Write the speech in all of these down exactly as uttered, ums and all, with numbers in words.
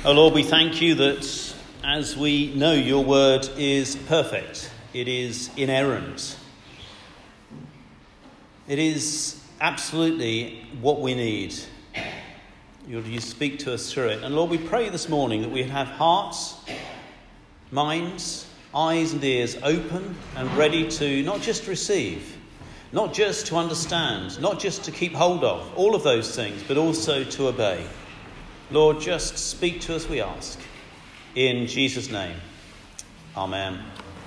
Oh Lord, we thank you that as we know your word is perfect, it is inerrant, it is absolutely what we need. You, you speak to us through it. And Lord, we pray this morning that we have hearts, minds, eyes and ears open and ready to not just receive, not just to understand, not just to keep hold of, all of those things, but also to obey. Lord, just speak to us, we ask. In Jesus' name. Amen.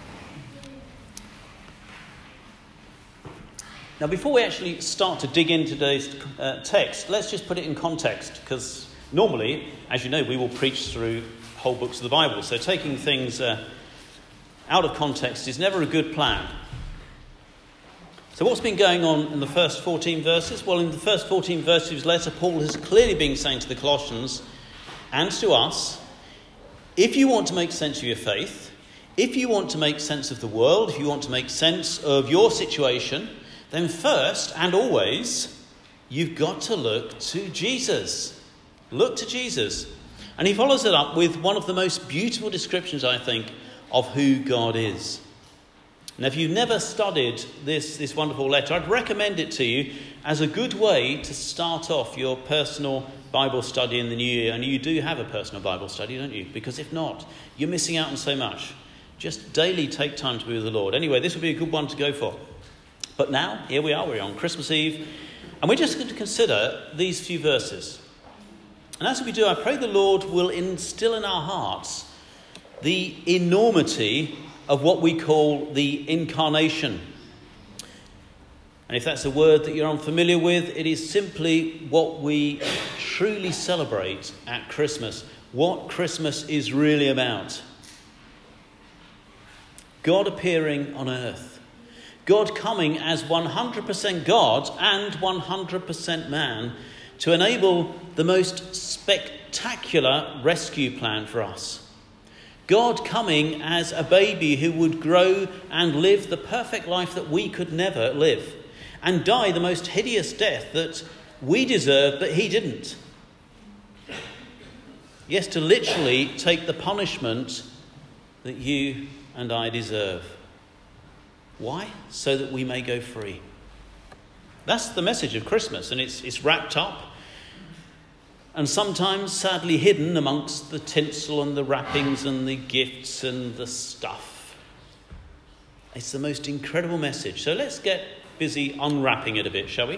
Now, before we actually start to dig into today's uh, text, let's just put it in context, because normally, as you know, we will preach through whole books of the Bible. So taking things uh, out of context is never a good plan. So what's been going on in the first fourteen verses? Well, in the first fourteen verses of his letter, Paul has clearly been saying to the Colossians and to us, if you want to make sense of your faith, if you want to make sense of the world, if you want to make sense of your situation, then first and always, you've got to look to Jesus. Look to Jesus. And he follows it up with one of the most beautiful descriptions, I think, of who God is. Now, if you've never studied this, this wonderful letter, I'd recommend it to you as a good way to start off your personal Bible study in the new year. And you do have a personal Bible study, don't you? Because if not, you're missing out on so much. Just daily take time to be with the Lord. Anyway, this would be a good one to go for. But now, here we are, we're on Christmas Eve, and we're just going to consider these few verses. And as we do, I pray the Lord will instill in our hearts the enormity of what we call the incarnation. And if that's a word that you're unfamiliar with, it is simply what we truly celebrate at Christmas, what Christmas is really about. God appearing on earth. God coming as one hundred percent God and one hundred percent man to enable the most spectacular rescue plan for us. God coming as a baby who would grow and live the perfect life that we could never live and die the most hideous death that we deserve, but he didn't. Yes, to literally take the punishment that you and I deserve. Why? So that we may go free. That's the message of Christmas, and it's it's wrapped up and sometimes sadly hidden amongst the tinsel and the wrappings and the gifts and the stuff. It's the most incredible message. So let's get busy unwrapping it a bit, shall we?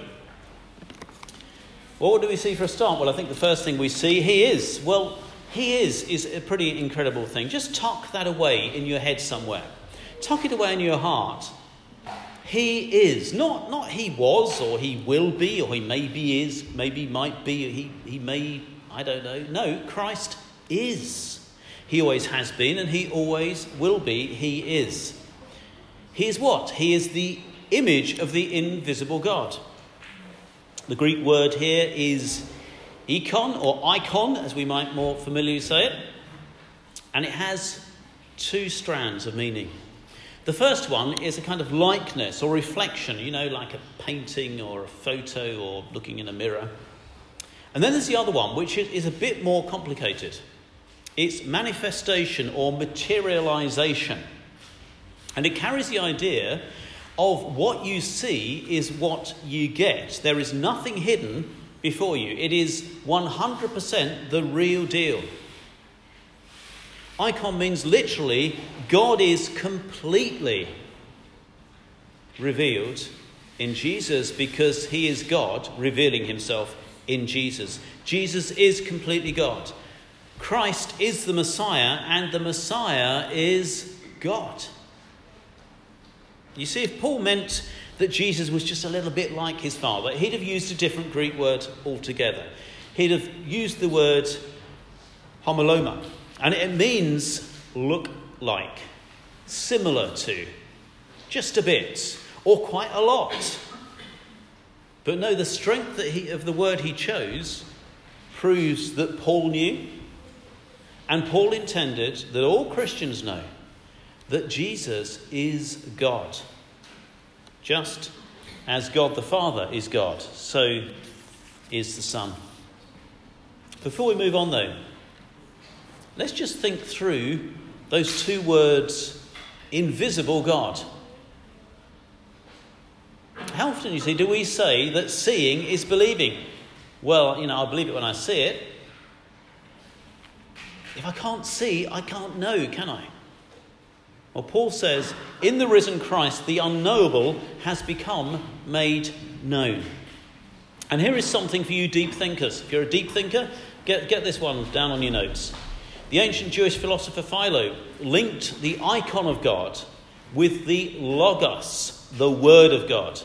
Well, what do we see for a start? Well, I think the first thing we see, he is. Well, he is is a pretty incredible thing. Just tuck that away in your head somewhere. Tuck it away in your heart. He is. Not not he was or he will be or he maybe is, maybe might be, or he, he may, I don't know. No, Christ is. He always has been and he always will be. He is. He is what? He is the image of the invisible God. The Greek word here is ikon or icon, as we might more familiarly say it. And it has two strands of meaning. The first one is a kind of likeness or reflection, you know, like a painting or a photo or looking in a mirror. And then there's the other one, which is a bit more complicated. It's manifestation or materialization. And it carries the idea of what you see is what you get. There is nothing hidden before you. It is one hundred percent the real deal. Icon means literally God is completely revealed in Jesus because he is God revealing himself in Jesus. Jesus is completely God. Christ is the Messiah and the Messiah is God. You see, if Paul meant that Jesus was just a little bit like his Father, he'd have used a different Greek word altogether. He'd have used the word homoloma. And it means look like, similar to, just a bit, or quite a lot. But no, the strength that he, of the word he chose proves that Paul knew, and Paul intended that all Christians know that Jesus is God. Just as God the Father is God, so is the Son. Before we move on though, let's just think through those two words, invisible God. How often, you see, do we say that seeing is believing? Well, you know, I believe it when I see it. If I can't see, I can't know, can I? Well, Paul says, in the risen Christ, the unknowable has become made known. And here is something for you deep thinkers. If you're a deep thinker, get, get this one down on your notes. The ancient Jewish philosopher Philo linked the icon of God with the Logos, the Word of God.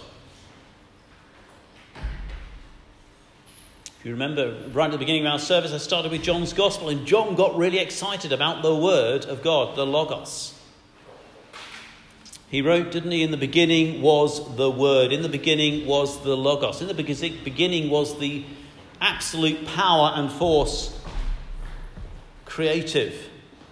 If you remember, right at the beginning of our service, I started with John's Gospel, and John got really excited about the Word of God, the Logos. He wrote, didn't he, in the beginning was the Word, in the beginning was the Logos, in the beginning was the absolute power and force, creative.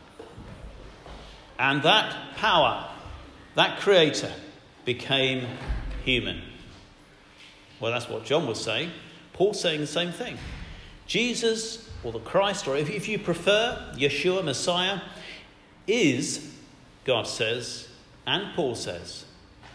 And that power, that creator, became human. Well, that's what John was saying. Paul's saying the same thing. Jesus, or the Christ, or if, if you prefer, Yeshua, Messiah, is, God says, and Paul says,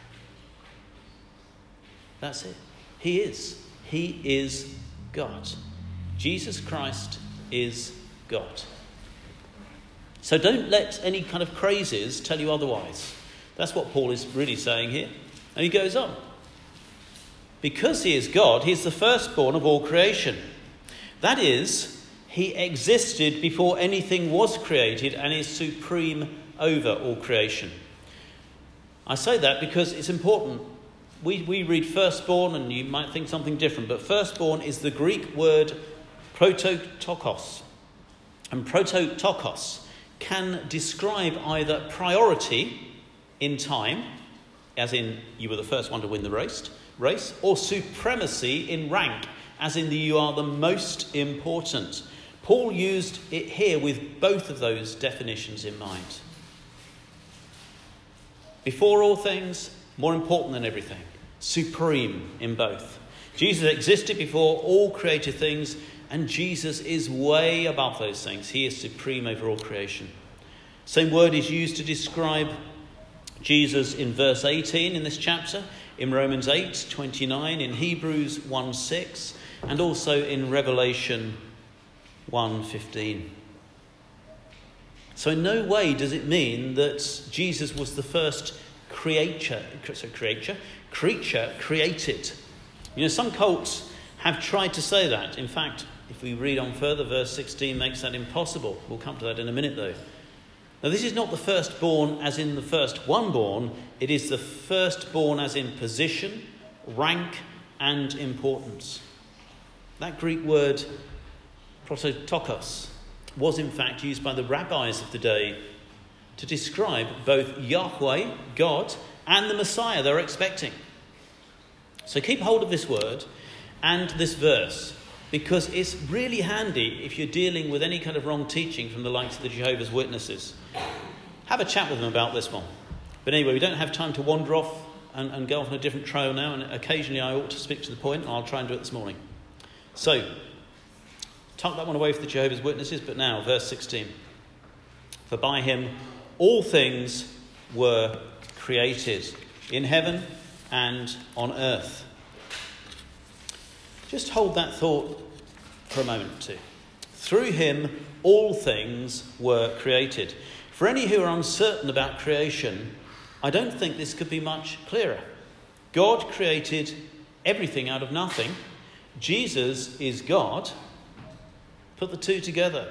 that's it. He is. He is God. Jesus Christ is God. So don't let any kind of crazes tell you otherwise. That's what Paul is really saying here. And he goes on. Because he is God, he is the firstborn of all creation. That is, he existed before anything was created and is supreme over all creation. I say that because it's important. We, we read firstborn and you might think something different, but firstborn is the Greek word prototokos. And prototokos can describe either priority in time, as in you were the first one to win the race, race, or supremacy in rank, as in the you are the most important. Paul used it here with both of those definitions in mind. Before all things, more important than everything, supreme in both. Jesus existed before all created things, and Jesus is way above those things. He is supreme over all creation. Same word is used to describe Jesus in verse eighteen in this chapter, in Romans eight twenty-nine, in Hebrews one six, and also in Revelation one fifteen. So in no way does it mean that Jesus was the first creature, creature, creature created. You know, some cults have tried to say that. In fact, if we read on further, verse sixteen makes that impossible. We'll come to that in a minute, though. Now, this is not the firstborn as in the first one born. It is the firstborn as in position, rank, and importance. That Greek word, prototokos, was in fact used by the rabbis of the day to describe both Yahweh, God, and the Messiah they're expecting. So keep hold of this word and this verse, because it's really handy if you're dealing with any kind of wrong teaching from the likes of the Jehovah's Witnesses. Have a chat with them about this one. But anyway, we don't have time to wander off and, and go off on a different trail now, and occasionally I ought to speak to the point, and I'll try and do it this morning. So, tuck that one away for the Jehovah's Witnesses, but now, verse sixteen. For by him all things were created, in heaven and on earth. Just hold that thought for a moment too. Through him all things were created. For any who are uncertain about creation, I don't think this could be much clearer. God created everything out of nothing. Jesus is God. Put the two together.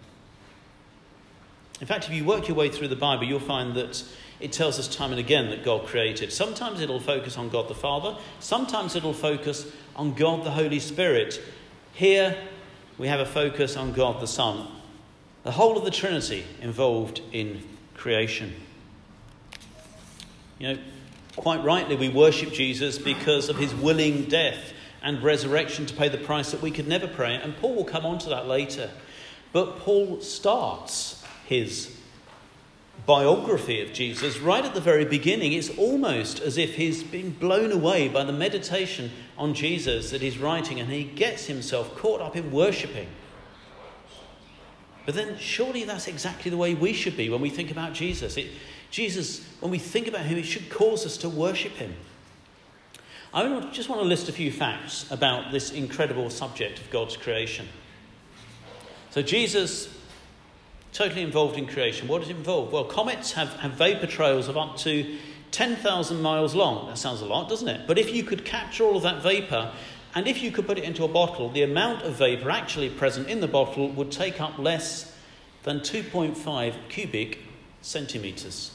In fact, if you work your way through the Bible, you'll find that it tells us time and again that God created. Sometimes it'll focus on God the Father. Sometimes it'll focus on God the Holy Spirit. Here we have a focus on God the Son. The whole of the Trinity involved in creation. You know, quite rightly we worship Jesus because of his willing death and resurrection to pay the price that we could never pay. And Paul will come on to that later. But Paul starts his biography of Jesus right at the very beginning. It's almost as if he's been blown away by the meditation on Jesus that he's writing, and he gets himself caught up in worshipping. But then surely that's exactly the way we should be when we think about Jesus. It, Jesus, when we think about him, it should cause us to worship him. I just want to list a few facts about this incredible subject of God's creation. So Jesus, totally involved in creation. What does it involve? Well, comets have, have vapour trails of up to ten thousand miles long. That sounds a lot, doesn't it? But if you could capture all of that vapour, and if you could put it into a bottle, the amount of vapour actually present in the bottle would take up less than two point five cubic centimetres.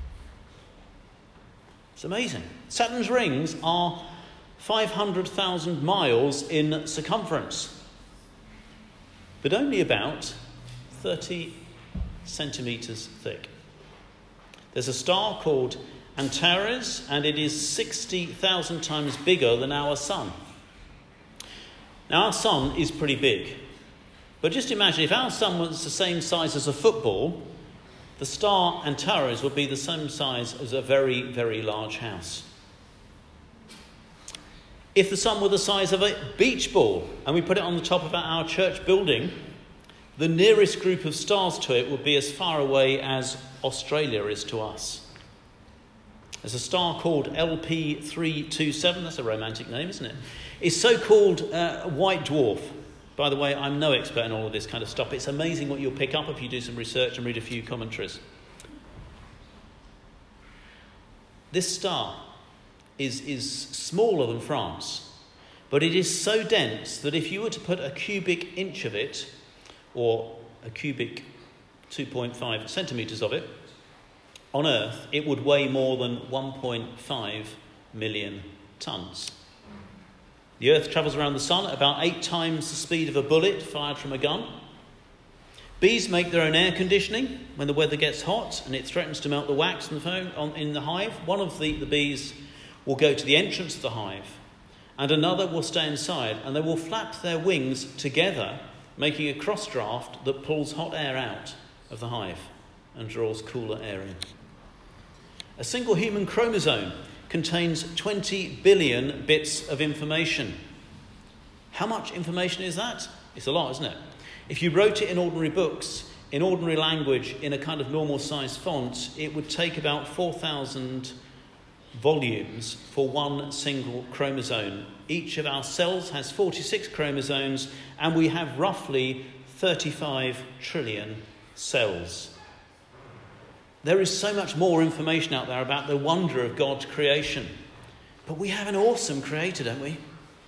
It's amazing. Saturn's rings are five hundred thousand miles in circumference, but only about thirty centimetres thick. There's a star called Antares, and it is sixty thousand times bigger than our sun. Now, our sun is pretty big, but just imagine if our sun was the same size as a football, the star Antares would be the same size as a very, very large house. If the sun were the size of a beach ball and we put it on the top of our church building, the nearest group of stars to it would be as far away as Australia is to us. There's a star called L P three twenty-seven, that's a romantic name, isn't it? It's so-called uh, white dwarf. By the way, I'm no expert in all of this kind of stuff. It's amazing what you'll pick up if you do some research and read a few commentaries. This star is, is smaller than France, but it is so dense that if you were to put a cubic inch of it, or a cubic two point five centimetres of it, on Earth, it would weigh more than one point five million tonnes. The Earth travels around the sun at about eight times the speed of a bullet fired from a gun. Bees make their own air conditioning when the weather gets hot and it threatens to melt the wax in the, foam, on, in the hive. One of the, the bees will go to the entrance of the hive and another will stay inside, and they will flap their wings together, making a cross draft that pulls hot air out of the hive and draws cooler air in. A single human chromosome contains twenty billion bits of information. How much information is that? It's a lot, isn't it? If you wrote it in ordinary books, in ordinary language, in a kind of normal sized font, it would take about four thousand volumes for one single chromosome. Each of our cells has forty-six chromosomes, and we have roughly thirty-five trillion cells. There is so much more information out there about the wonder of God's creation. But we have an awesome creator, don't we?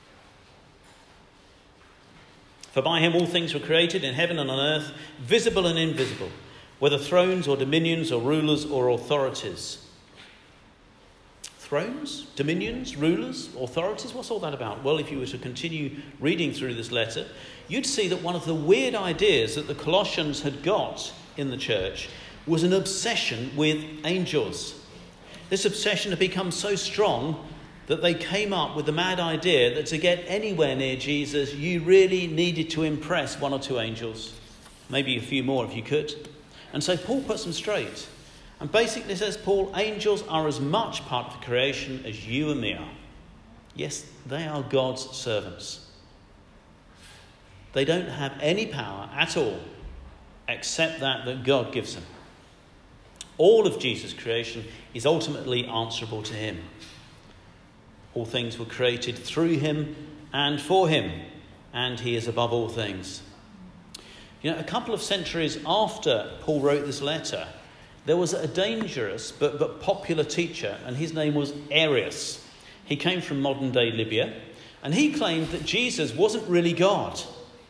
For by him all things were created in heaven and on earth, visible and invisible, whether thrones or dominions or rulers or authorities. Thrones, dominions, rulers, authorities, what's all that about? Well, if you were to continue reading through this letter, you'd see that one of the weird ideas that the Colossians had got in the church was an obsession with angels. This obsession had become so strong that they came up with the mad idea that to get anywhere near Jesus, you really needed to impress one or two angels, maybe a few more if you could. And so Paul puts them straight. And basically says, Paul, angels are as much part of the creation as you and me are. Yes, they are God's servants. They don't have any power at all except that that God gives them. All of Jesus' creation is ultimately answerable to him. All things were created through him and for him, and he is above all things. You know, a couple of centuries after Paul wrote this letter, there was a dangerous but, but popular teacher, and his name was Arius. He came from modern-day Libya, and he claimed that Jesus wasn't really God.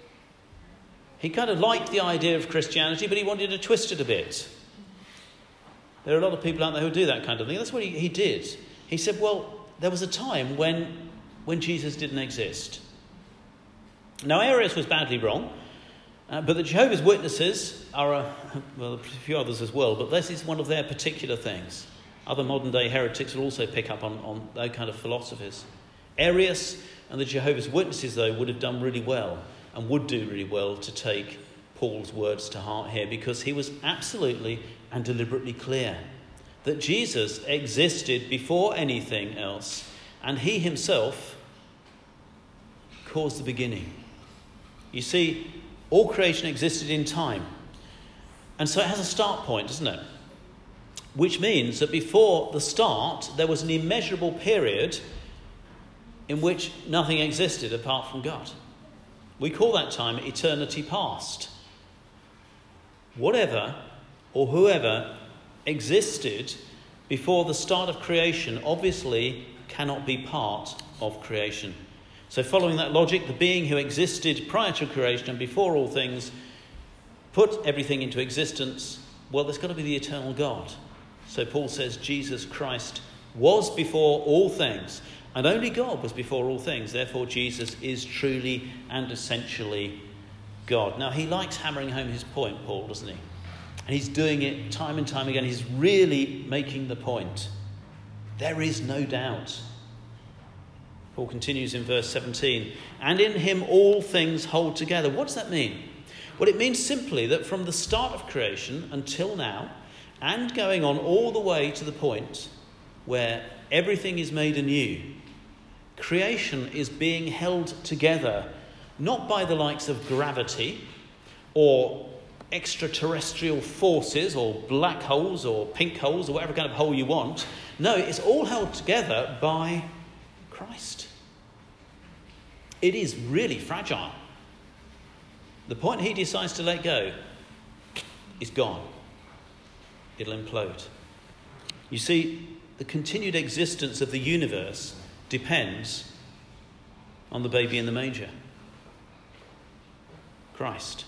He kind of liked the idea of Christianity, but he wanted to twist it a bit. There are a lot of people out there who do that kind of thing. That's what he, he did. He said, well, there was a time when, when Jesus didn't exist. Now, Arius was badly wrong, uh, but the Jehovah's Witnesses are, a, well, a few others as well, but this is one of their particular things. Other modern-day heretics will also pick up on, on those kind of philosophies. Arius and the Jehovah's Witnesses, though, would have done really well and would do really well to take Paul's words to heart here, because he was absolutely and deliberately clear that Jesus existed before anything else, and he himself caused the beginning. You see, all creation existed in time And so it has a start point, doesn't it? Which means that before the start, there was an immeasurable period in which nothing existed apart from God. We call that time eternity past. Whatever or whoever existed before the start of creation obviously cannot be part of creation. So following that logic, the being who existed prior to creation and before all things put everything into existence, well, there's got to be the eternal God. So Paul says Jesus Christ was before all things, and only God was before all things. Therefore, Jesus is truly and essentially God. Now, he likes hammering home his point, Paul, doesn't he? And he's doing it time and time again. He's really making the point. There is no doubt. Paul continues in verse seventeen. And in him all things hold together. What does that mean? Well, it means simply that from the start of creation until now, and going on all the way to the point where everything is made anew, creation is being held together not by the likes of gravity or extraterrestrial forces or black holes or pink holes or whatever kind of hole you want. No, it's all held together by Christ. It is really fragile. The point he decides to let go is gone. It'll implode. You see, the continued existence of the universe depends on the baby in the manger, Christ.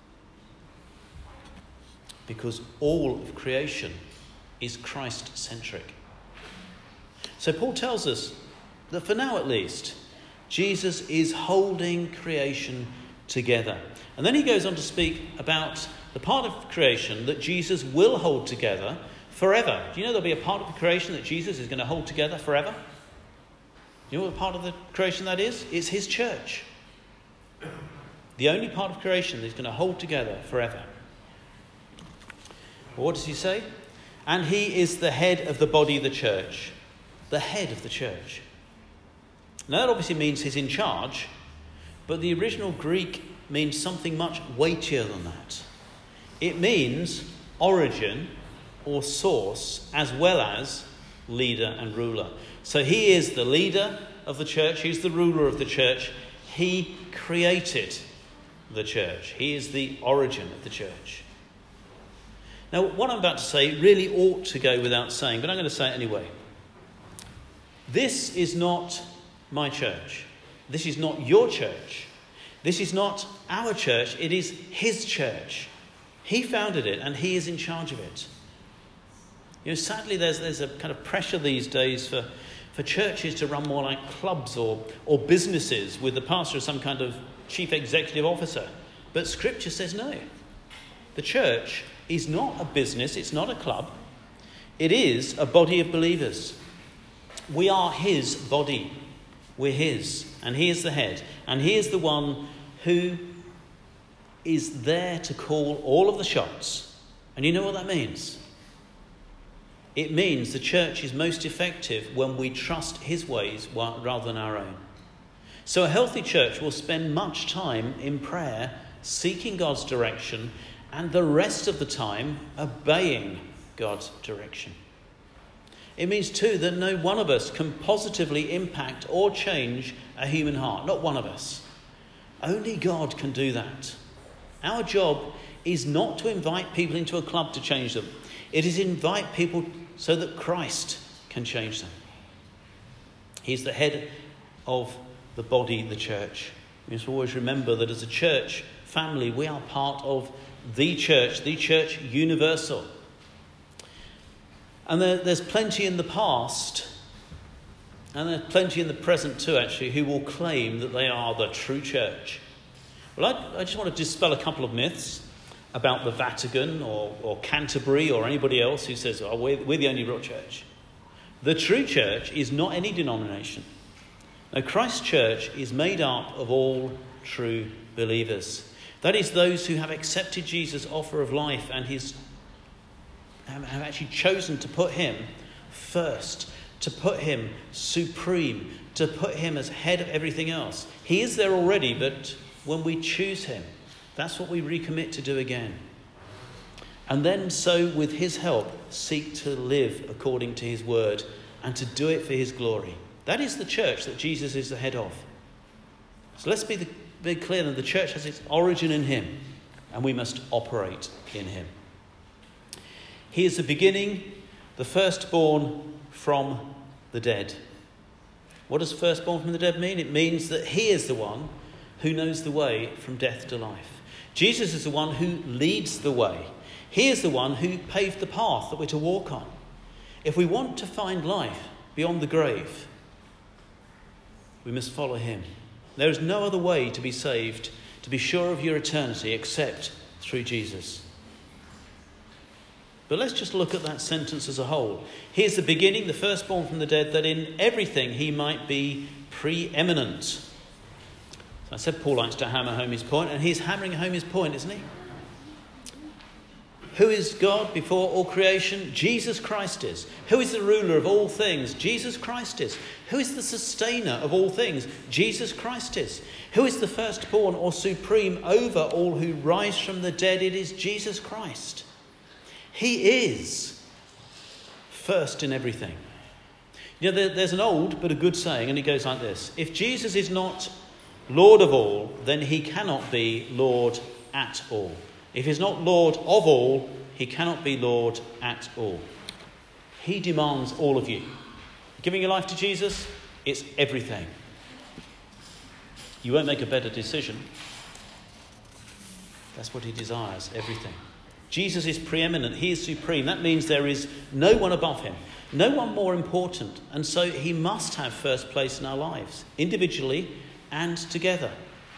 Because all of creation is Christ-centric. So Paul tells us that for now at least, Jesus is holding creation together. And then he goes on to speak about the part of creation that Jesus will hold together forever. Do you know there'll be a part of the creation that Jesus is going to hold together forever? You know what part of the creation that is? It's his church. The only part of creation that he's going to hold together forever. Well, what does he say? And he is the head of the body of the church. The head of the church. Now that obviously means he's in charge, but the original Greek means something much weightier than that. It means origin or source as well as leader and ruler. So he is the leader of the church. He's the ruler of the church. He created the church. He is the origin of the church. Now, what I'm about to say really ought to go without saying, but I'm going to say it anyway. This is not my church. This is not your church. This is not our church. It is his church. He founded it and he is in charge of it. You know, sadly, there's there's a kind of pressure these days for, for churches to run more like clubs or, or businesses with the pastor as some kind of chief executive officer. But Scripture says no. The church is not a business. It's not a club. It is a body of believers. We are his body. We're his. And he is the head. And he is the one who is there to call all of the shots. And you know what that means? It means the church is most effective when we trust his ways rather than our own. So a healthy church will spend much time in prayer, seeking God's direction, and the rest of the time obeying God's direction. It means too that no one of us can positively impact or change a human heart. Not one of us. Only God can do that. Our job is not to invite people into a club to change them. It is invite people so that Christ can change them. He's the head of the body, the church. We must always remember that as a church family, we are part of the church, the church universal. And there, there's plenty in the past, and there's plenty in the present too, actually, who will claim that they are the true church. Well, I, I just want to dispel a couple of myths about the Vatican or, or Canterbury or anybody else who says, oh, we're, we're the only real church. The true church is not any denomination. No, Christ's church is made up of all true believers. That is, those who have accepted Jesus' offer of life and his have actually chosen to put him first, to put him supreme, to put him as head of everything else. He is there already, but when we choose him, that's what we recommit to do again. And then so with his help seek to live according to his word and to do it for his glory. That is the church that Jesus is the head of. So let's be, the, be clear that the church has its origin in him and we must operate in him. He is the beginning, the firstborn from the dead. What does firstborn from the dead mean? It means that he is the one who knows the way from death to life. Jesus is the one who leads the way. He is the one who paved the path that we're to walk on. If we want to find life beyond the grave, we must follow him. There is no other way to be saved, to be sure of your eternity, except through Jesus. But let's just look at that sentence as a whole. He is the beginning, the firstborn from the dead, that in everything he might be preeminent. So I said Paul likes to hammer home his point, and he's hammering home his point, isn't he? Who is God before all creation? Jesus Christ is. Who is the ruler of all things? Jesus Christ is. Who is the sustainer of all things? Jesus Christ is. Who is the firstborn or supreme over all who rise from the dead? It is Jesus Christ. He is first in everything. You know, there, there's an old but a good saying, and it goes like this. If Jesus is not Lord of all, then he cannot be Lord at all. If he's not Lord of all, he cannot be Lord at all. He demands all of you. Giving your life to Jesus, it's everything. You won't make a better decision. That's what he desires, everything. Jesus is preeminent. He is supreme. That means there is no one above him, no one more important. And so he must have first place in our lives, individually and together.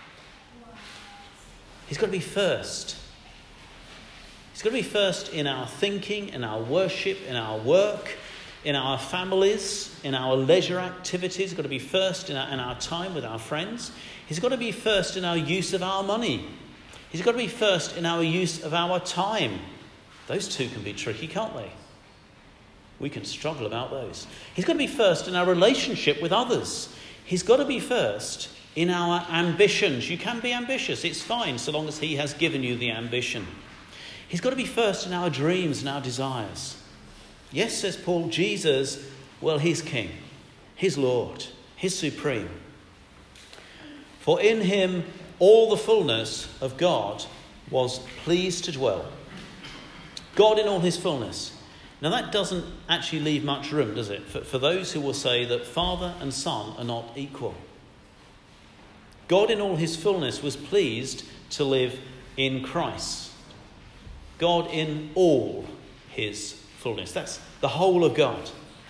He's got to be first. He's got to be first in our thinking, in our worship, in our work, in our families, in our leisure activities. He's got to be first in our, in our time with our friends. He's got to be first in our use of our money. He's got to be first in our use of our time. Those two can be tricky, can't they? We can struggle about those. He's got to be first in our relationship with others. He's got to be first in our ambitions. You can be ambitious. It's fine so long as he has given you the ambition. He's got to be first in our dreams and our desires. Yes, says Paul, Jesus, well, he's king. He's Lord. He's supreme. For in him all the fullness of God was pleased to dwell. God in all his fullness. Now that doesn't actually leave much room, does it? For, for those who will say that Father and Son are not equal. God in all his fullness was pleased to live in Christ. God in all his fullness. That's the whole of God.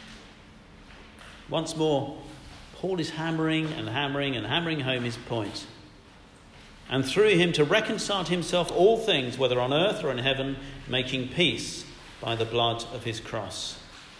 Once more, Paul is hammering and hammering and hammering home his point. And through him to reconcile to himself all things, whether on earth or in heaven, making peace by the blood of his cross.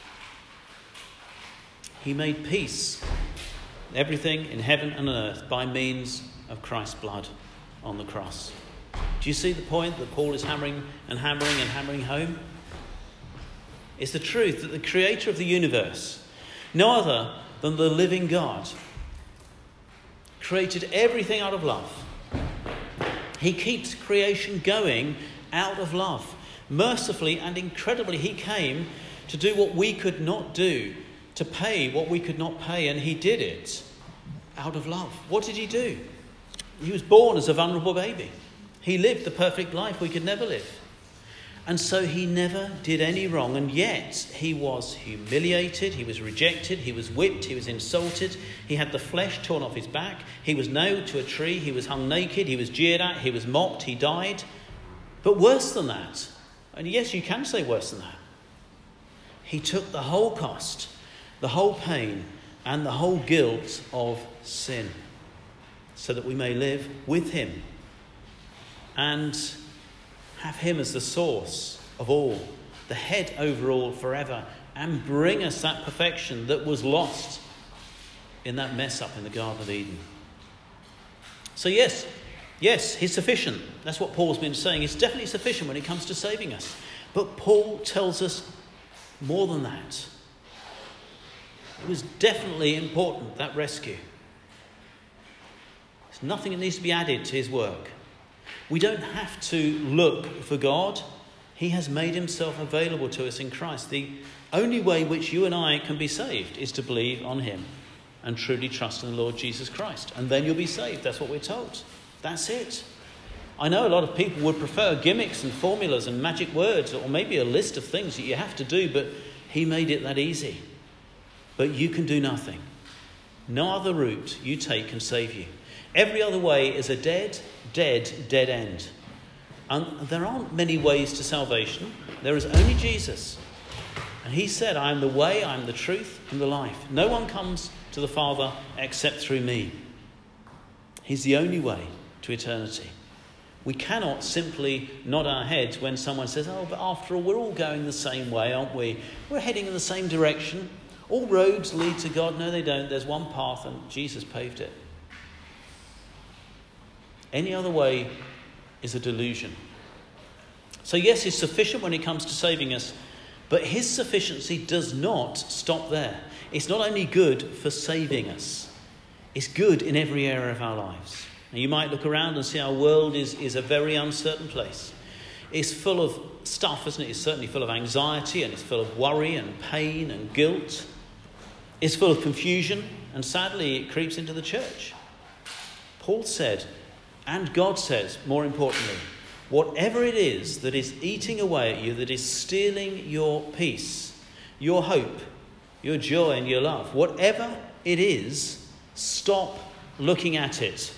He made peace, everything in heaven and on earth, by means of Christ's blood on the cross. Do you see the point that Paul is hammering and hammering and hammering home? It's the truth that the creator of the universe, no other than the living God, created everything out of love. He keeps creation going out of love. Mercifully and incredibly, he came to do what we could not do, to pay what we could not pay, and he did it out of love. What did he do? He was born as a vulnerable baby. He lived the perfect life we could never live. And so he never did any wrong, and yet he was humiliated, he was rejected, he was whipped, he was insulted, he had the flesh torn off his back, he was nailed to a tree, he was hung naked, he was jeered at, he was mocked, he died. But worse than that, and yes, you can say worse than that, he took the whole cost, the whole pain, and the whole guilt of sin, so that we may live with him and have him as the source of all, the head over all forever, and bring us that perfection that was lost in that mess up in the Garden of Eden. So yes, yes, he's sufficient. That's what Paul's been saying. He's definitely sufficient when it comes to saving us. But Paul tells us more than that. It was definitely important, that rescue. There's nothing that needs to be added to his work. We don't have to look for God. He has made himself available to us in Christ. The only way which you and I can be saved is to believe on him and truly trust in the Lord Jesus Christ. And then you'll be saved. That's what we're told. That's it. I know a lot of people would prefer gimmicks and formulas and magic words, or maybe a list of things that you have to do, but he made it that easy. But you can do nothing. No other route you take can save you. Every other way is a dead, dead, dead end. And there aren't many ways to salvation. There is only Jesus. And he said, I am the way, I am the truth, and the life. No one comes to the Father except through me. He's the only way to eternity. We cannot simply nod our heads when someone says, oh, but after all, we're all going the same way, aren't we? We're heading in the same direction. All roads lead to God. No, they don't. There's one path, and Jesus paved it. Any other way is a delusion. So yes, he's sufficient when it comes to saving us, but his sufficiency does not stop there. It's not only good for saving us, it's good in every area of our lives. Now, you might look around and see our world is, is a very uncertain place. It's full of stuff, isn't it? It's certainly full of anxiety, and it's full of worry and pain and guilt. It's full of confusion, and sadly it creeps into the church. Paul said, and God says, more importantly, whatever it is that is eating away at you, that is stealing your peace, your hope, your joy and your love, whatever it is, stop looking at it.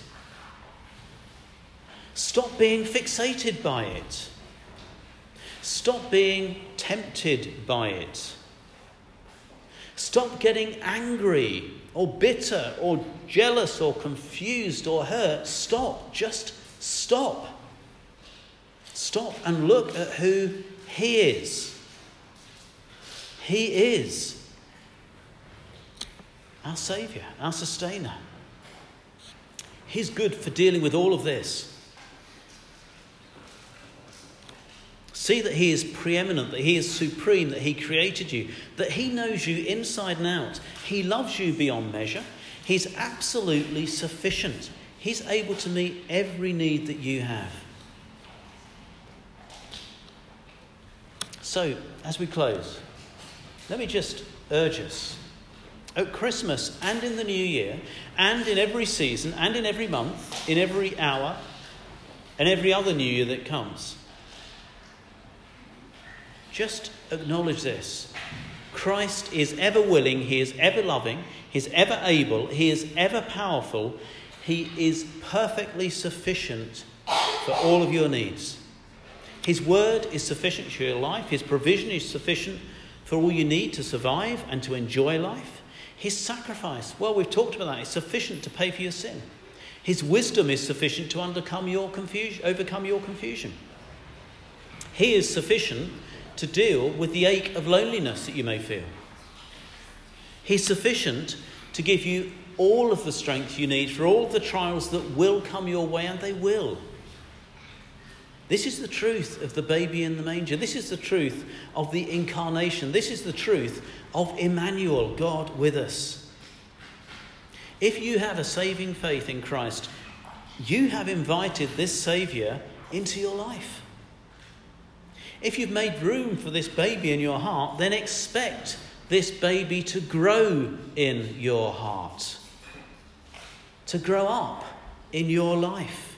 Stop being fixated by it. Stop being tempted by it. Stop getting angry or bitter or jealous or confused or hurt. Stop. Just stop. Stop and look at who he is. He is our Saviour, our Sustainer. He's good for dealing with all of this. See that he is preeminent, that he is supreme, that he created you, that he knows you inside and out. He loves you beyond measure. He's absolutely sufficient. He's able to meet every need that you have. So, as we close, let me just urge us, at Christmas and in the new year, and in every season, and in every month, in every hour, and every other new year that comes, just acknowledge this. Christ is ever willing, he is ever loving, he is ever able, he is ever powerful, he is perfectly sufficient for all of your needs. His word is sufficient for your life, his provision is sufficient for all you need to survive and to enjoy life. His sacrifice, well, we've talked about that, is sufficient to pay for your sin. His wisdom is sufficient to overcome your confusion, overcome your confusion. He is sufficient to deal with the ache of loneliness that you may feel. He's sufficient to give you all of the strength you need for all of the trials that will come your way, and they will. This is the truth of the baby in the manger. This is the truth of the incarnation. This is the truth of Emmanuel, God with us. If you have a saving faith in Christ, you have invited this Saviour into your life. If you've made room for this baby in your heart, then expect this baby to grow in your heart, to grow up in your life.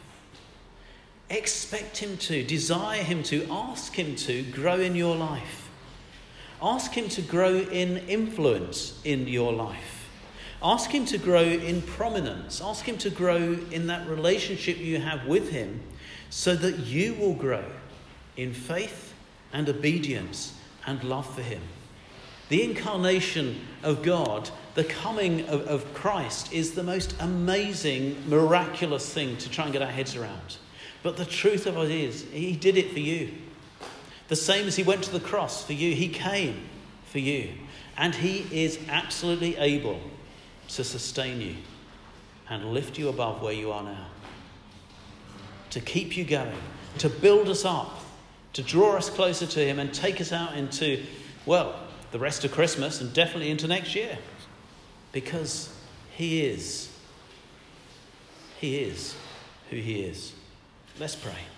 Expect him to, desire him to, ask him to grow in your life. Ask him to grow in influence in your life. Ask him to grow in prominence. Ask him to grow in that relationship you have with him, so that you will grow in faith and obedience and love for him. The incarnation of God, the coming of, of Christ, is the most amazing, miraculous thing to try and get our heads around. But the truth of it is, he did it for you. The same as he went to the cross for you, he came for you. And he is absolutely able to sustain you and lift you above where you are now. To keep you going, to build us up, to draw us closer to him and take us out into, well, the rest of Christmas and definitely into next year. Because he is, he is who he is. Let's pray.